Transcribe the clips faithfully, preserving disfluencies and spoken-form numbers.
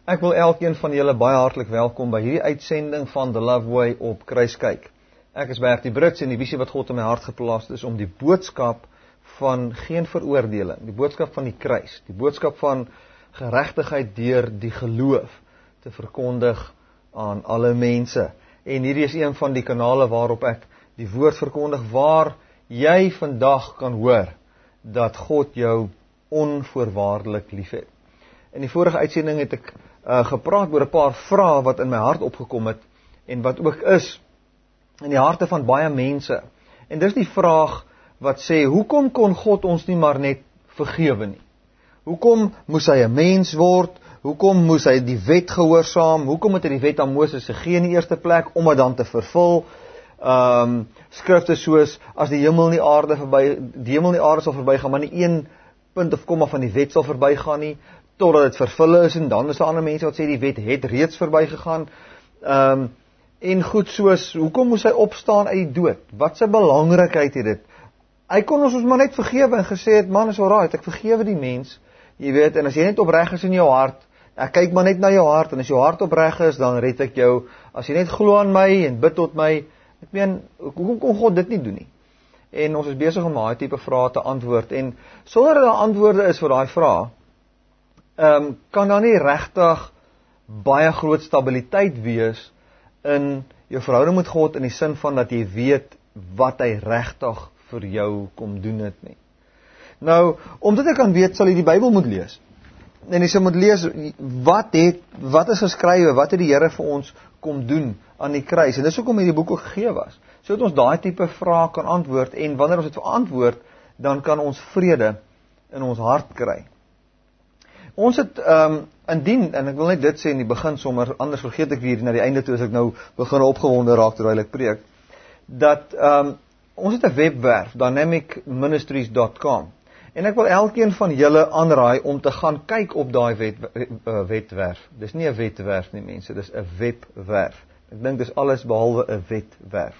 Ek wil elkeen van julle baie hartlik welkom by hierdie uitsending van The Love Way op Kruiskyk. Ek is Bertie Brits en die visie wat God in my hart geplaas het is om die boodskap van geen veroordeling, die boodskap van die kruis, die boodskap van geregtigheid deur die geloof te verkondig aan alle mense. En hierdie is een van die kanale waarop ek die woord verkondig, waar jy vandag kan hoor dat God jou onvoorwaardelik liefhet. In die vorige uitsending het ek uh, gepraat oor 'n paar vrae wat in my hart opgekom het en wat ook is in die harte van baie mense. En dis die vraag wat sê, hoekom kon God ons nie maar net vergewe nie? Hoekom moes hy 'n mens word? Hoekom moes hy die wet gehoorsaam? Hoekom het hy die wet aan Moses gegee in die eerste plek om dit dan te vervul? Um, skrifte soos, as die hemel en die aarde verby, die hemel en die aarde sal verbygaan, maar nie een punt of komma van die wet sal verbygaan nie, totdat dit vervul is, en dan is daar ander mense wat sê die wet het reeds verbygegaan. Um, en goed soos, hoekom moes hy opstaan uit die dood? Wat se belangrikheid het dit? Hy kon ons ons maar net vergewe en gesê het, man, is alright, ek vergewe die mens, jy weet, en as jy net opreg is in jou hart, ek kyk maar net na jou hart, en as jou hart opreg is, dan red ek jou. As jy net glo aan my en bid tot my, ek meen, hoekom kon God dit nie doen nie? En ons is besig om daai tipe vrae te antwoord, en sonder dat daar antwoorde is vir daai vrae, um, kan daar nie regtig baie groot stabiliteit wees in jou verhouding met God, in die sin van dat jy weet wat hy regtig vir jou kom doen het nie. Nou, omdat ek kan weet, sal jy die Bybel moet lees. En jy sal moet lees, wat het, wat is geskrywe, wat het die Here vir ons kom doen aan die kruis, en dis hoekom hierdie boek ook gegee was, so dat ons daai tipe vrae kan antwoord, en wanneer ons dit verantwoord, dan kan ons vrede in ons hart kry. Ons het, um, indien, en ek wil net dit sê in die begin sommer, anders vergeet ek weer na die einde toe, as ek nou begin opgewonde raak terwyl ek preek, dat, um, ons het 'n webwerf, dynamic ministries dot com, en ek wil elkeen van julle aanraai om te gaan kyk op daai wet, uh, webwerf. Dis nie 'n webwerf nie, mense, dis 'n webwerf. Ek dink dis alles behalwe 'n webwerf.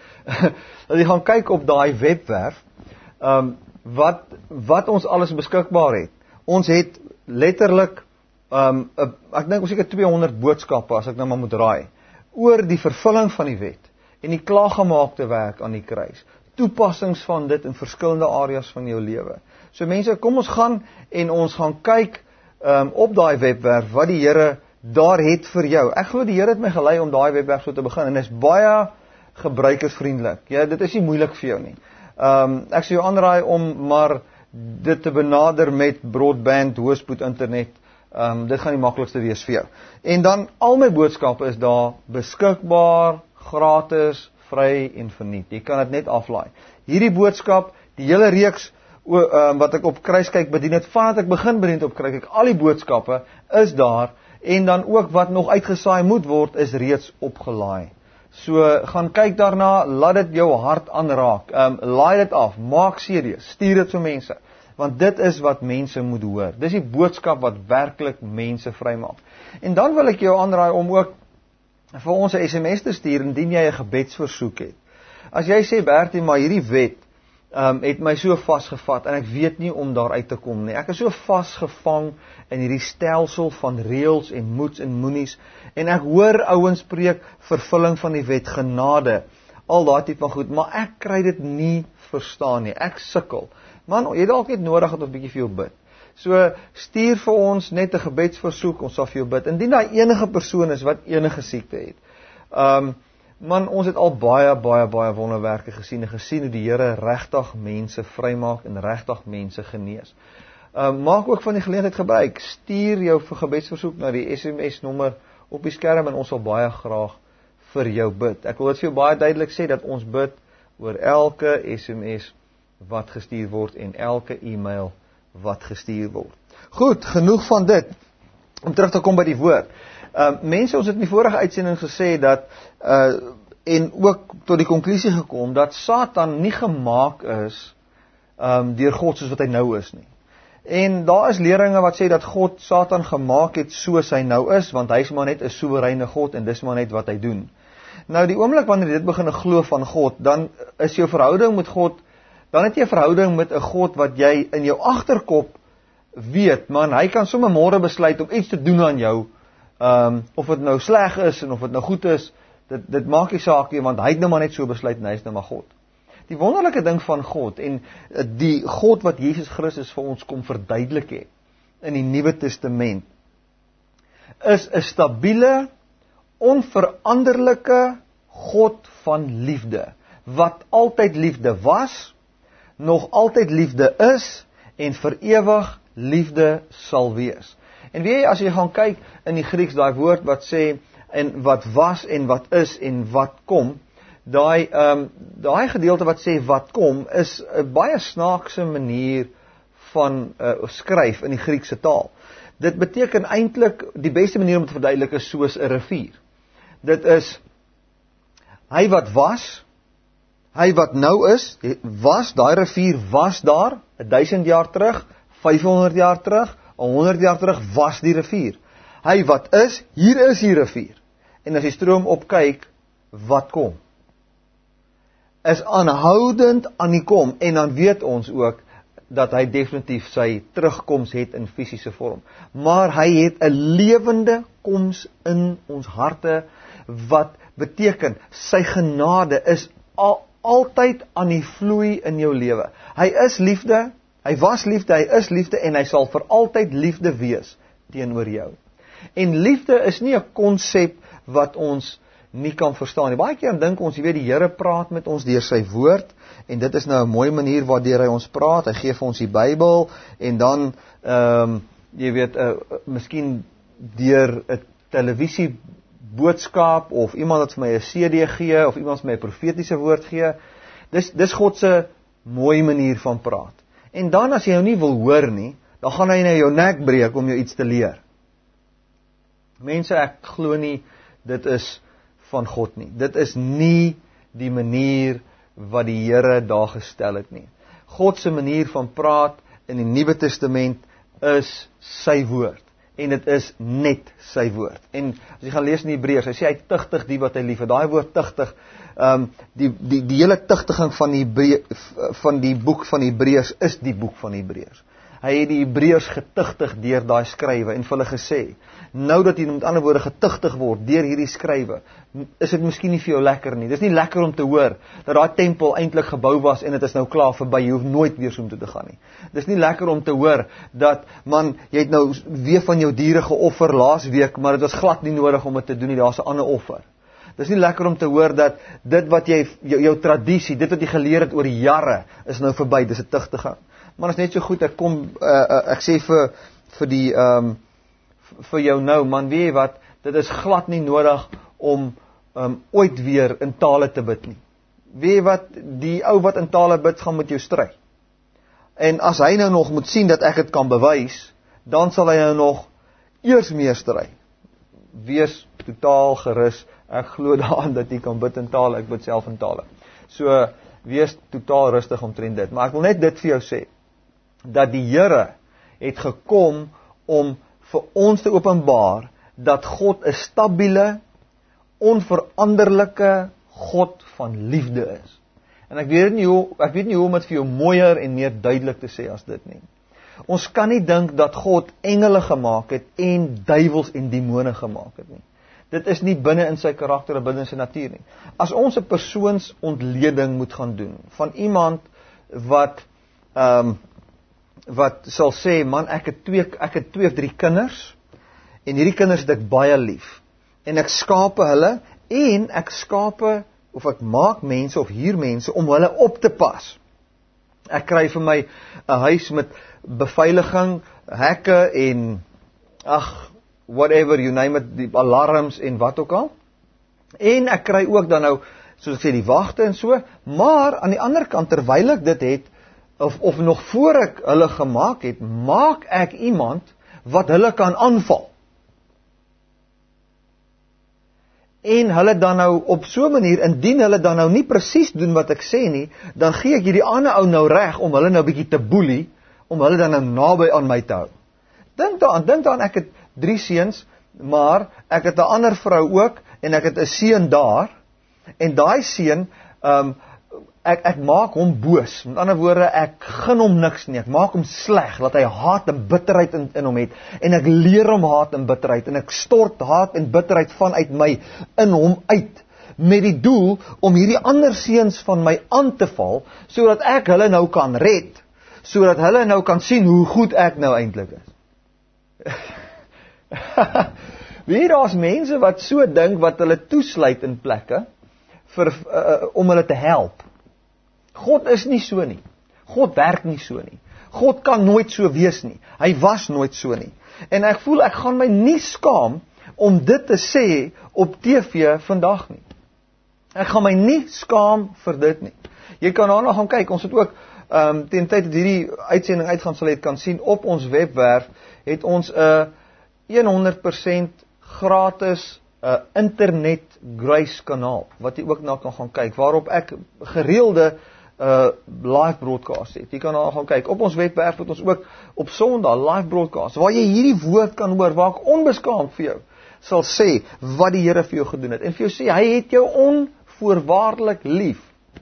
Dat jy gaan kyk op daai webwerf, um, wat, wat ons alles beskikbaar het. Ons het letterlik, um, uh, ek dink ons seker tweehonderd boodskappe, as ek nou maar moet raai, oor die vervulling van die wet, en die klaargemaakte werk aan die kruis, toepassings van dit in verskillende areas van jou lewe. So mense, kom ons gaan, en ons gaan kyk, um, op daai webwerf, wat die Here daar het vir jou. Ek glo die Here het my gelei om daai webwerf so te begin, en is baie gebruikersvriendelik. Ja, dit is nie moeilik vir jou nie. Um, ek sê jou aanraai om maar dit te benader met broadband, hoëspoed internet. Um, dit gaan die maklikste wees vir jou. En dan, al my boodskappe is daar beskikbaar, gratis, vry en verniet. Jy kan dit net aflaai. Hierdie boodskap, die hele reeks o, um, wat ek op Kruiskyk bedien het, vandat ek begin bedien het op Kruiskyk, al die boodskappe is daar, en dan ook wat nog uitgesaai moet word, is reeds opgelaai. So, gaan kyk daarna, laat dit jou hart aanraak, um, laai dit af, maak serieus, stuur dit vir mense, want dit is wat mense moet hoor. Dis die boodskap wat werklik mense vrymaak. En dan wil ek jou aanraai om ook vir ons 'n S M S te stuur, indien jy 'n gebedsversoek het. As jy sê, Bertie, maar hierdie wet um, het my so vasgevat, en ek weet nie om daar uit te kom nie. Ek is so vasgevang in hierdie stelsel van reëls en moets en moenies, en ek hoor ouens preek vervulling van die wet, genade, al daai tipe van goed, maar ek kry dit nie verstaan nie, ek sukkel. Man, jy het dalk net nodig dat ons 'n bietjie vir jou bid. So, stuur vir ons net 'n gebedsversoek, ons sal vir jou bid. Indien daar enige persoon is wat enige siekte het. Um, man, ons het al baie, baie, baie wonderwerke gesien, en gesien hoe die Here regtig mense vrymaak, en regtig mense genees. Um, maak ook van die geleentheid gebruik. Stuur jou vir gebedsversoek na die S M S nommer op die skerm, en ons sal baie graag vir jou bid. Ek wil dit vir jou baie duidelik sê, dat ons bid oor elke S M S wat gestuur word, en elke e-mail wat gestuur word. Goed, genoeg van dit. Om terug te kom by die woord. Uh, mense, ons het in die vorige uitsending gesê dat, uh, en ook tot die konklusie gekom, dat Satan nie gemaak is um, deur God soos wat hy nou is nie. En daar is leringe wat sê dat God Satan gemaak het soos hy nou is, want hy is maar net 'n soewereine God, en dis maar net wat hy doen. Nou, die oomblik wanneer jy dit begin glo van God, dan is jou verhouding met God, dan het jy 'n verhouding met 'n God wat jy in jou agterkop weet, man, hy kan sommer môre besluit om iets te doen aan jou, um, of dit nou sleg is, en of dit nou goed is, dit, dit maak nie saak nie, want hy het nou maar net so besluit, en hy is nou maar God. Die wonderlike ding van God, en die God wat Jesus Christus vir ons kom verduidelik het, in die Nuwe Testament, is 'n stabiele, onveranderlike God van liefde, wat altyd liefde was, nog altyd liefde is, en vir ewig liefde sal wees. En weet jy, as jy gaan kyk in die Grieks, daai woord wat sê, en wat was, en wat is, en wat kom, daai um, daai gedeelte wat sê wat kom, is 'n baie snaakse manier van uh, skryf in die Griekse taal. Dit beteken eintlik, die beste manier om te verduidelik is soos 'n rivier. Dit is, hy wat was, hy wat nou is, was, daai rivier was daar, duisend jaar terug, vyfhonderd jaar terug, honderd jaar terug, was die rivier. Hy wat is, hier is die rivier. En as die stroom opkyk, wat kom? Is aanhoudend aan die kom, en dan weet ons ook, dat hy definitief sy terugkoms het in fisiese vorm. Maar hy het 'n lewende koms in ons harte, wat beteken, sy genade is al, altyd aan die vloei in jou lewe. Hy is liefde, hy was liefde, hy is liefde, en hy sal vir altyd liefde wees teenoor jou. En liefde is nie 'n konsep wat ons nie kan verstaan nie. Baie keer dink ons, jy weet, die Here praat met ons deur sy woord, en dit is nou 'n mooi manier waardeur hy ons praat. Hy gee vir ons die Bybel, en dan, ehm, um, jy weet, uh, miskien deur 'n televisie boodskap, of iemand wat vir my 'n C D gee, of iemand wat vir my 'n profetiese woord gee. Dis, dis God se mooi manier van praat. En dan, as jy jou nie wil hoor nie, dan gaan hy na jou nek breek om jou iets te leer. Mense, ek glo nie, dit is van God nie. Dit is nie die manier wat die Here daar gestel het nie. God se manier van praat in die Nuwe Testament is sy woord. En dit is net sy woord. En as jy gaan lees in Hebreërs, hy sê hy tugtig die wat hy lief het. Daai woord tugtig, um, die, die, die hele tugtiging van die, Hebreë, van die boek van Hebreërs is die boek van Hebreërs. Hy het die Hebreërs getugtig deur daai skrywe en vir hulle gesê, nou dat jy met ander woorde getugtig word deur hierdie skrywe, is dit miskien nie vir jou lekker nie. Dit is nie lekker om te hoor dat daai tempel eintlik gebou was en dit is nou klaar verby, jy hoef nooit weer so om toe te gaan nie. Dit is nie lekker om te hoor dat, man, jy het nou weer van jou diere geoffer laas week, maar dit was glad nie nodig om dit te doen nie, daar's 'n ander offer. Dit is nie lekker om te hoor dat dit wat jy, jou, jou tradisie, dit wat jy geleer het oor die jare, is nou verby, dis 'n tugtiging. Maar is net so goed, ek kom, uh, uh, ek sê vir, vir die, um, vir jou nou, man, weet jy wat, dit is glad nie nodig om um, ooit weer in tale te bid nie. Weet jy wat, die ou wat in tale bid, gaan met jou stry. En as hy nou nog moet sien dat ek het kan bewys, dan sal hy nou nog eers meer stry. Wees totaal gerus, ek glo daaraan dat jy kan bid in tale, ek bid self in tale. So, wees totaal rustig omtrent dit. Maar ek wil net dit vir jou sê, dat die Here het gekom om vir ons te openbaar dat God 'n stabiele, onveranderlike God van liefde is. En ek weet nie hoe ek weet nie hoe om dit vir jou mooier en meer duidelik te sê as dit nie. Ons kan nie dink dat God engele gemaak het en duiwels en demone gemaak het nie. Dit is nie binne in sy karakter en binne in sy natuur nie. As ons 'n persoonsontleding moet gaan doen van iemand wat ehm um, wat sal sê, man, ek het twee ek het twee of drie kinders en hierdie kinders het ek baie lief en ek skape hulle en ek skape of ek maak mense of huur mense om hulle op te pas. Ek kry vir my 'n huis met beveiliging, hekke en ag, whatever you name it, die alarms en wat ook al. En ek kry ook dan nou, soos ek sê, die wagte en so, maar aan die ander kant, terwyl ek dit het, of, of nog voor ek hulle gemaak het, maak ek iemand wat hulle kan aanval. En hulle dan nou op so 'n manier, indien hulle dan nou nie presies doen wat ek sê nie, dan gee ek hierdie ander ou nou reg om hulle nou bietjie te boelie, om hulle dan nou naby aan my te hou. Dink daaraan, dink daaraan, ek het drie seuns, maar ek het 'n ander vrou ook, en ek het 'n seun daar, en daai seun, um, ek, ek maak hom boos. Met ander woorde, ek gun hom niks nie. Ek maak hom sleg, dat hy haat en bitterheid in, in hom het. En ek leer hom haat en bitterheid. En ek stort haat en bitterheid vanuit my in hom uit. Met die doel om hierdie ander seuns van my aan te val, sodat ek hulle nou kan red, sodat hulle nou kan sien hoe goed ek nou eintlik is. Weet, daar's mense wat so dink, wat hulle toesluit in plekke, vir, uh, om hulle te help. God is nie so nie. God werk nie so nie. God kan nooit so wees nie. Hy was nooit so nie. En ek voel, ek gaan my nie skaam om dit te sê op T V vandag nie. Ek gaan my nie skaam vir dit nie. Jy kan daarna gaan kyk, ons het ook, um, teen tyd dat hierdie uitsending uitgaan sal het kan sien, op ons webwerf het ons 'n uh, honderd persent gratis uh, internet grace kanaal, wat jy ook na kan gaan kyk, waarop ek gereelde uh, live broadcast het. Jy kan daar gaan kyk. Op ons webwerf het ons ook op Sondag live broadcast, waar jy hierdie woord kan hoor, waar ek onbeskaamd vir jou sal sê wat die Here vir jou gedoen het. En vir jou sê, hy het jou onvoorwaardelik lief.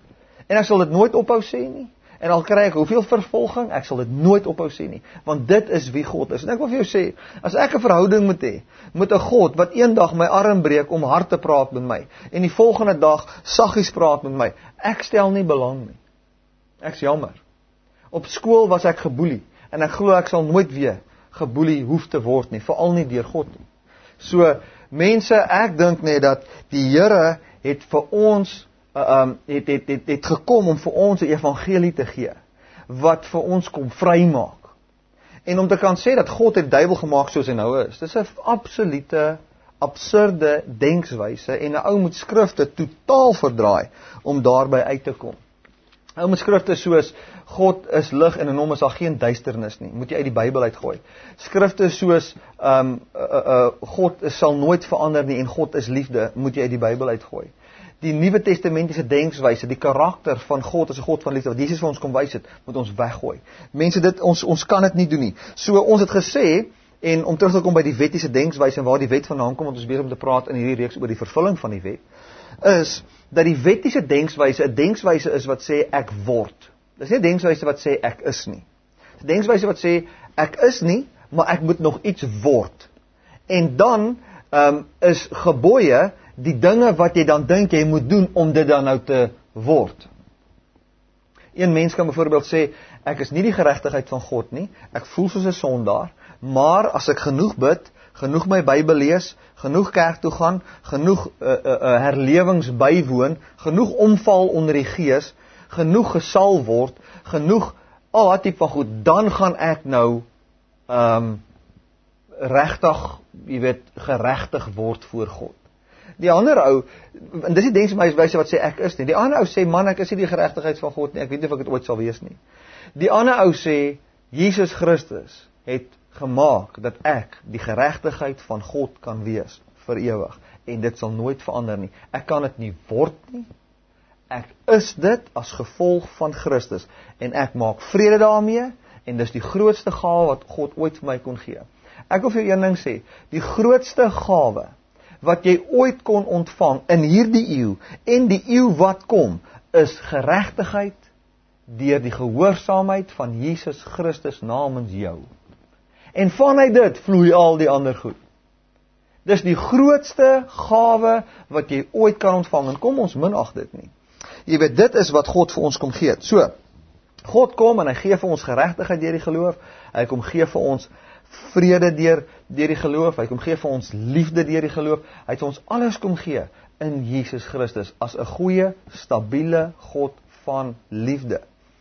En ek sal dit nooit ophou sê nie. En al kry ek hoeveel vervolging, ek sal dit nooit ophou sê nie. Want dit is wie God is. En ek wil vir jou sê, as ek 'n verhouding moet hê, met 'n God wat eendag my arm breek om hard te praat met my, en die volgende dag saggies praat met my, ek stel nie belang nie. Ek's jammer. Op skool was ek geboelie, en ek glo ek sal nooit weer geboelie hoef te word nie, veral nie deur God nie. So, mense, ek dink net dat die Here het vir ons Uh, um, het, het, het, het gekom om vir ons 'n evangelie te gee, wat vir ons kom vrymaak. En om te kan sê dat God het die duiwel gemaak soos hy nou is, dis 'n absolute, absurde denkswyse, en 'n ou moet skrifte totaal verdraai, om daarby uit te kom. Ou moet skrifte soos, God is lig, en in hom is daar geen duisternis nie, moet jy uit die Bybel uitgooi. Skrifte soos, um, uh, uh, God sal nooit verander nie, en God is liefde, moet jy uit die Bybel uitgooi. Die Nuwe Testamentiese denkswyse, die karakter van God as 'n God van liefde, wat Jesus vir ons kom wys het, moet ons weggooi. Mense, dit, ons, ons kan dit nie doen nie. So, ons het gesê, en om terug te kom by die wettiese denkswyse, en waar die wet vandaan kom, want ons besig om te praat in hierdie reeks oor die vervulling van die wet, is, dat die wettiese denkswyse, 'n denkswyse is wat sê, ek word. Dit is nie 'n denkswyse wat sê, ek is nie. Dit is 'n denkswyse wat sê, ek is nie, maar ek moet nog iets word. En dan, um, is gebooie, die dinge wat jy dan dink jy moet doen, om dit dan nou te word. Een mens kan byvoorbeeld sê, ek is nie die geregtigheid van God nie, ek voel soos 'n sondaar, maar as ek genoeg bid, genoeg my Bybel lees, genoeg kerk toe gaan, genoeg uh, uh, uh, herlewings bywoon, genoeg omval onder die Gees, genoeg gesal word, genoeg al wat tipe van goed, dan gaan ek nou um, regtig, jy weet, geregtig word voor God. Die ander ou, en dis die denkswyse wat sê ek is nie. Die ander ou sê, man, ek is nie die geregtigheid van God nie, ek weet nie of ek dit ooit sal wees nie. Die ander ou sê, Jesus Christus het gemaak dat ek die geregtigheid van God kan wees vir ewig, en dit sal nooit verander nie. Ek kan dit nie word nie. Ek is dit as gevolg van Christus, en ek maak vrede daarmee, en dis die grootste gawe wat God ooit vir my kon gee. Ek wil vir jou een ding sê, die grootste gawe wat jy ooit kon ontvang in hierdie eeu, en die eeu wat kom, is geregtigheid deur die gehoorsaamheid van Jesus Christus namens jou. En vanuit dit vloei al die ander goed. Dis die grootste gawe wat jy ooit kan ontvang, en kom ons minag dit nie. Jy weet, dit is wat God vir ons kom gee. So, God kom en hy gee vir ons geregtigheid deur die geloof, hy kom gee vir ons vrede deur, deur die geloof, hy kom gee vir ons liefde deur die geloof, hy het vir ons alles kom gee in Jesus Christus, as 'n goeie, stabiele God van liefde.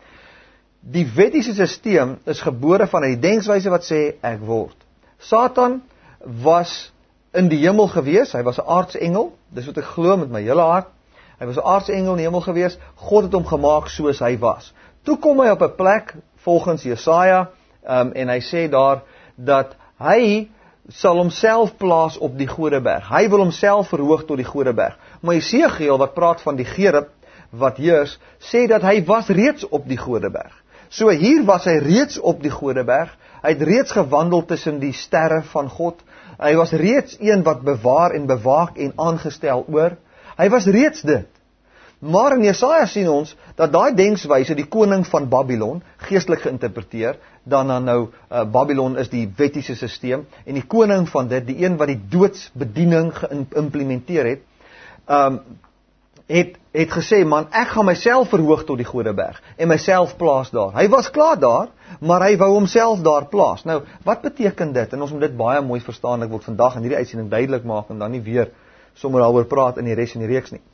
Die wettiese sisteem is gebore van die denkswyse wat sê, ek word. Satan was in die hemel gewees, hy was 'n aardsengel, dis wat ek glo met my hele hart, hy was 'n aardsengel in die hemel gewees, God het hom gemaak soos hy was. Toe kom hy op 'n plek, volgens Jesaja, um, en hy sê daar, dat hy sal homself plaas op die Godeberg. Hy wil homself verhoog tot die Godeberg. Maar Jesegiel, wat praat van die Gerub, wat heers, sê dat hy was reeds op die Godeberg. So hier was hy reeds op die Godeberg, hy het reeds gewandel tussen die sterre van God, hy was reeds een wat bewaar en bewaak en aangestel oor, hy was reeds dit. Maar in Jesaja sien ons dat daai denkswyse die koning van Babylon, geestelik geïnterpreteer, dan dan nou uh, Babylon is die wettiese sisteem en die koning van dit, die een wat die doodsbediening geïmplementeer het, um, het het gesê, man, ek gaan myself verhoog tot die Godeberg en myself plaas daar. Hy was klaar daar, maar hy wou homself daar plaas. Nou, wat beteken dit? En ons moet dit baie mooi verstaan. Ek wil vandag in hierdie uitsending duidelik maak en dan nie weer sommer daaroor praat in die res in die reeks nie.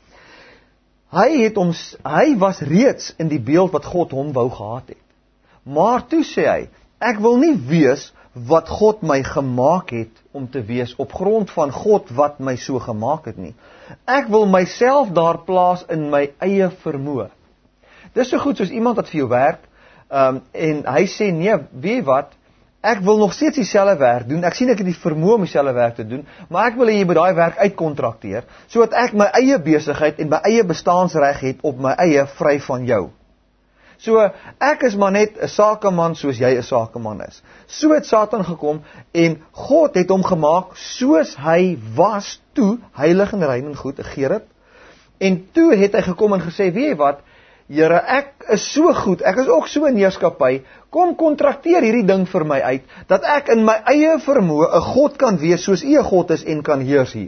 Hy het ons hy was reeds in die beeld wat God hom wou gehad het. Maar toe sê hy, ek wil nie wees wat God my gemaak het om te wees op grond van God wat my so gemaak het nie. Ek wil myself daar plaas in my eie vermoë. Dis so goed soos iemand wat vir jou werk, um, en hy sê, nee, weet wat, ek wil nog steeds dieselfde werk doen, ek sien ek het die vermoë om dieselfde werk te doen, maar ek wil hê jy moet daai werk uitkontrakteer, sodat ek my eie besigheid en my eie bestaansreg het op my eie vry van jou. So, ek is maar net 'n sakeman soos jy 'n sakeman is. So het Satan gekom en God het hom gemaak soos hy was toe, heilig en rein en goed, 'n gerub. En toe het hy gekom en gesê, weet jy wat, Here, ek is so goed, ek is ook so in heerskappy, kom kontrakteer hierdie ding vir my uit, dat ek in my eie vermoë 'n God kan wees soos U 'n God is en kan heers hier.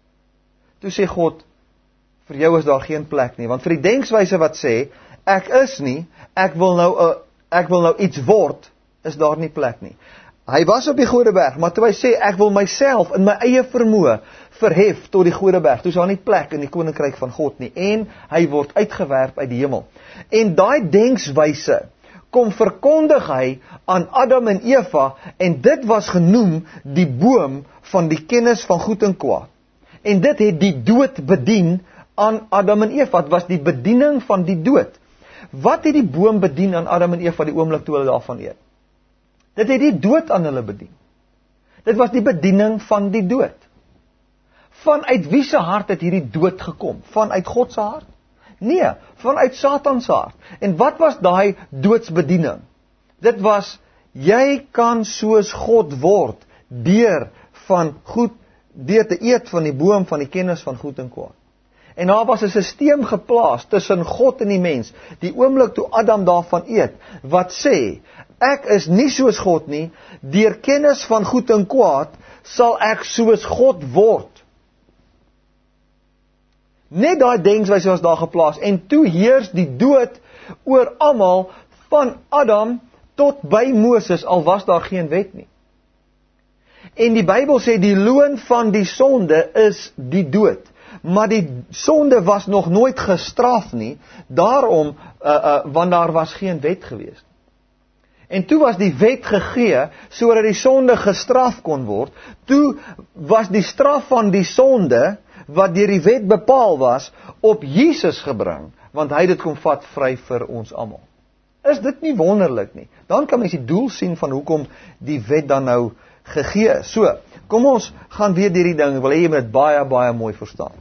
Toe sê God, vir jou is daar geen plek nie, want vir die denkswyse wat sê, ek is nie, ek wil nou, uh, ek wil nou iets word, is daar nie plek nie. Hy was op die Godeberg, maar toe hy sê, ek wil myself in my eie vermoë verhef tot die Godeberg, toe is daar nie plek in die koninkryk van God nie, en hy word uitgewerp uit die hemel. En daai denkswyse kom verkondig hy aan Adam en Eva, en dit was genoem die boom van die kennis van goed en kwaad. En dit het die dood bedien aan Adam en Eva, dit was die bediening van die dood. Wat het die boom bedien aan Adam en Eva die oomblik toe hulle daarvan eet? Dit het die dood aan hulle bedien. Dit was die bediening van die dood. Vanuit wie se hart het hierdie dood gekom? Vanuit God se hart? Nee, vanuit Satan se hart. En wat was daai doodsbediening? Dit was, jy kan soos God word, deur van goed, deur te eet van die boom van die kennis van goed en kwaad. En daar was 'n sisteem geplaas tussen God en die mens, die oomblik toe Adam daarvan eet, wat sê, ek is nie soos God nie, deur kennis van goed en kwaad, sal ek soos God word. Net daai denkswyse was daar geplaas, en toe heers die dood oor almal, van Adam tot by Moses, al was daar geen wet nie. En die Bybel sê, die loon van die sonde is die dood. Maar die sonde was nog nooit gestraf nie, daarom, uh, uh, want daar was geen wet gewees. En toe was die wet gegee, sodat die sonde gestraf kon word, toe was die straf van die sonde, wat deur die wet bepaal was, op Jesus gebring, want hy het dit kom vat vry vir ons almal. Is dit nie wonderlik nie? Dan kan mens die doel sien van hoekom die wet dan nou gegee is. So, kom ons gaan weer deur die ding, ek wil hê jy moet dit baie, baie mooi verstaan.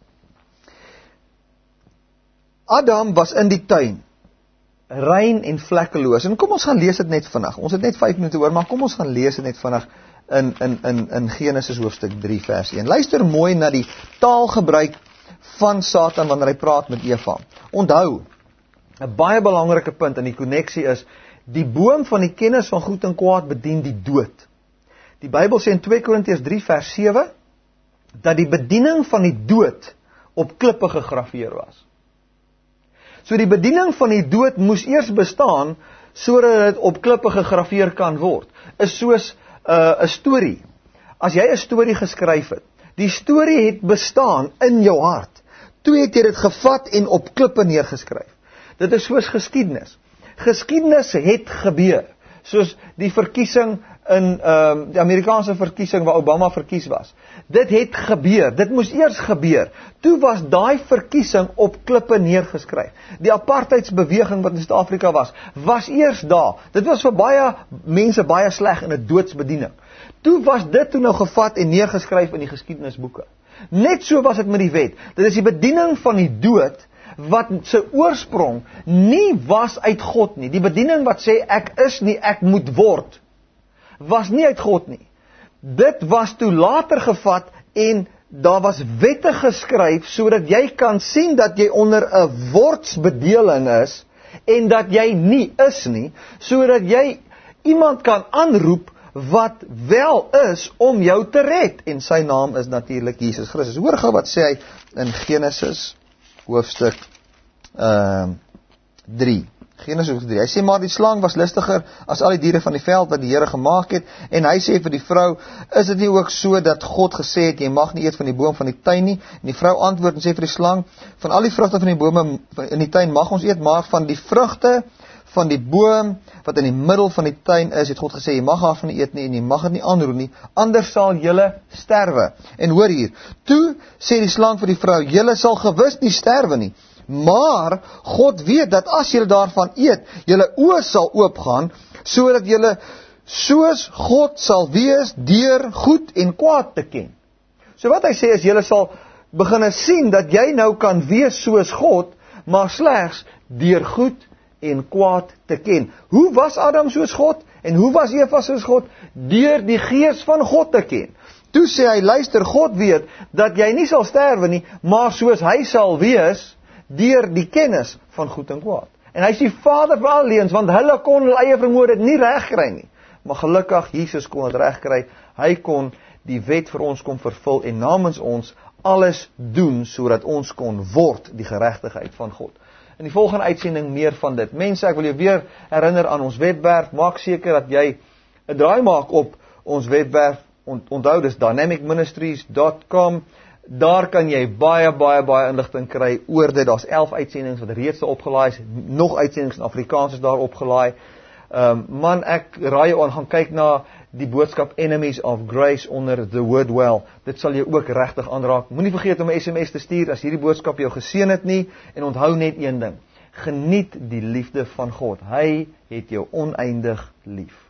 Adam was in die tuin, rein en vlekkeloos, en kom ons gaan lees dit net vinnig, ons het net vyf minute oor, maar kom ons gaan lees dit net vinnig, in, in, in, in Genesis hoofstuk drie vers een. Luister mooi na die taalgebruik van Satan, wanneer hy praat met Eva. Onthou, 'n baie belangrike punt in die koneksie is, die boom van die kennis van goed en kwaad bedien die dood. Die Bybel sê in twee Korintiërs drie vers sewe, dat die bediening van die dood op klippe gegraveer was. So die bediening van die dood moes eers bestaan, sodat dit op klippe gegraveer kan word. Is soos 'n uh, storie. As jy 'n storie geskryf het, die storie het bestaan in jou hart. Toe het jy dit gevat en op klippe neergeskryf. Dit is soos geskiedenis. Geskiedenis het gebeur. Soos die verkiesing in um, die Amerikaanse verkiesing waar Obama verkies was. Dit het gebeur, dit moes eers gebeur. Toe was daai verkiesing op klippe neergeskryf. Die apartheidsbeweging wat in Suid-Afrika was, was eers daar. Dit was vir baie mense baie sleg in 'n doodsbediening. Toe was dit toe nou gevat en neergeskryf in die geskiedenisboeke. Net so was dit met die wet. Dit is die bediening van die dood, wat sy oorsprong nie was uit God nie. Die bediening wat sê, ek is nie, ek moet word, was nie uit God nie. Dit was toe later gevat en daar was wette geskryf sodat jy kan sien dat jy onder 'n wordsbedeling is en dat jy nie is nie, sodat jy iemand kan aanroep wat wel is om jou te red, en sy naam is natuurlik Jesus Christus. Hoor gou wat sê hy in Genesis hoofstuk uh, drie. Genesis hoofstuk drie. Hy sê, maar die slang was listiger as al die diere van die veld wat die Here gemaak het, en hy sê vir die vrou, is dit nie ook so dat God gesê het, jy mag nie eet van die boom van die tuin nie? En die vrou antwoord en sê vir die slang, van al die vrugte van die bome in die tuin mag ons eet, maar van die vrugte van die boom wat in die middel van die tuin is, het God gesê, jy mag daarvan nie eet nie, en jy mag het nie aanroer nie, anders sal julle sterwe. En hoor hier, toe sê die slang vir die vrou, julle sal gewis nie sterwe nie, maar God weet dat as julle daarvan eet, julle oë sal oopgaan, sodat julle soos God sal wees, deur goed en kwaad te ken. So wat hy sê is, julle sal begin sien dat jy nou kan wees soos God, maar slegs deur goed en kwaad te ken. Hoe was Adam soos God? En hoe was Eva soos God? Deur die gees van God te ken. Toe sê hy, luister, God weet dat jy nie sal sterwe nie, maar soos hy sal wees, deur die kennis van goed en kwaad. En hy is die vader van al leuns, want hulle kon hulle eie vermoë dit nie regkry nie. Maar gelukkig, Jesus kon dit regkry. Hy kon die wet vir ons kom vervul en namens ons alles doen, sodat ons kon word die geregtigheid van God. In die volgende uitsending meer van dit. Mense, ek wil jou weer herinner aan ons webwerf. Maak seker dat jy 'n draai maak op ons webwerf. Onthou, dis dynamic ministries dot com. Daar kan jy baie, baie, baie inligting kry oor dit. Daar's elf uitsendings wat reeds opgelaai is. Nog uitsendings in Afrikaans is daar opgelaai. Um, man, ek raai jou aan, gaan kyk na die boodskap Enemies of Grace onder The Word Well. Dit sal jou ook regtig aanraak. Moenie vergeet om 'n S M S te stuur as hierdie boodskap jou geseën het nie. En onthou net een ding. Geniet die liefde van God. Hy het jou oneindig lief.